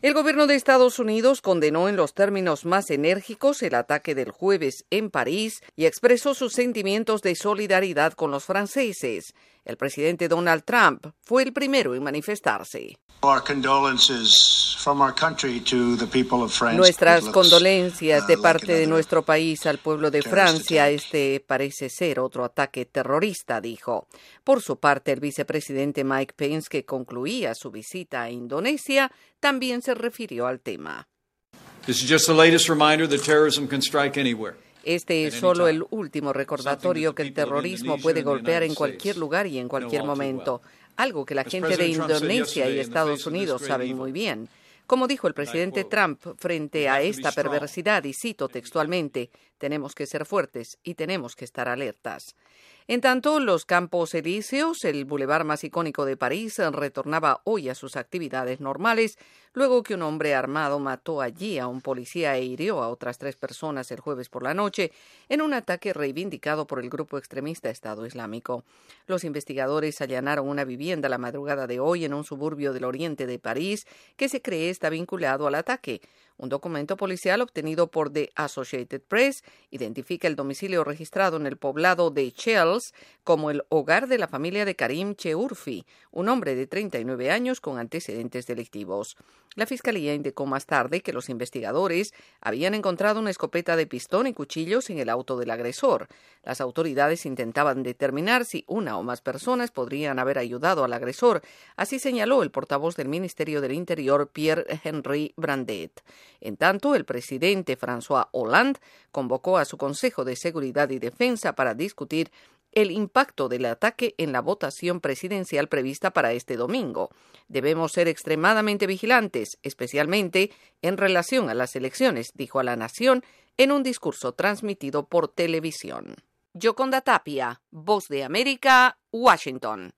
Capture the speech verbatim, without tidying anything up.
El gobierno de Estados Unidos condenó en los términos más enérgicos el ataque del jueves en París y expresó sus sentimientos de solidaridad con los franceses. El presidente Donald Trump fue el primero en manifestarse. Nuestras condolencias de parte de nuestro país al pueblo de Francia. Este parece ser otro ataque terrorista, dijo. Por su parte, el vicepresidente Mike Pence, que concluía su visita a Indonesia, también se refirió al tema. Este es solo el último recordatorio que el terrorismo puede golpear en cualquier lugar y en cualquier momento, algo que la gente de Indonesia y Estados Unidos saben muy bien. Como dijo el presidente Trump frente a esta perversidad, y cito textualmente, tenemos que ser fuertes y tenemos que estar alertas. En tanto, los Campos Elíseos, el bulevar más icónico de París, retornaba hoy a sus actividades normales, luego que un hombre armado mató allí a un policía e hirió a otras tres personas el jueves por la noche en un ataque reivindicado por el grupo extremista Estado Islámico. Los investigadores allanaron una vivienda la madrugada de hoy en un suburbio del oriente de París que se cree está vinculado al ataque. Un documento policial obtenido por The Associated Press identifica el domicilio registrado en el poblado de Chelles como el hogar de la familia de Karim Cheurfi, un hombre de treinta y nueve años con antecedentes delictivos. La fiscalía indicó más tarde que los investigadores habían encontrado una escopeta de pistón y cuchillos en el auto del agresor. Las autoridades intentaban determinar si una o más personas podrían haber ayudado al agresor, así señaló el portavoz del Ministerio del Interior, Pierre-Henri Brandet. En tanto, el presidente François Hollande convocó a su Consejo de Seguridad y Defensa para discutir el impacto del ataque en la votación presidencial prevista para este domingo. Debemos ser extremadamente vigilantes, especialmente en relación a las elecciones, dijo a la nación en un discurso transmitido por televisión. Yoconda Tapia, Voz de América, Washington.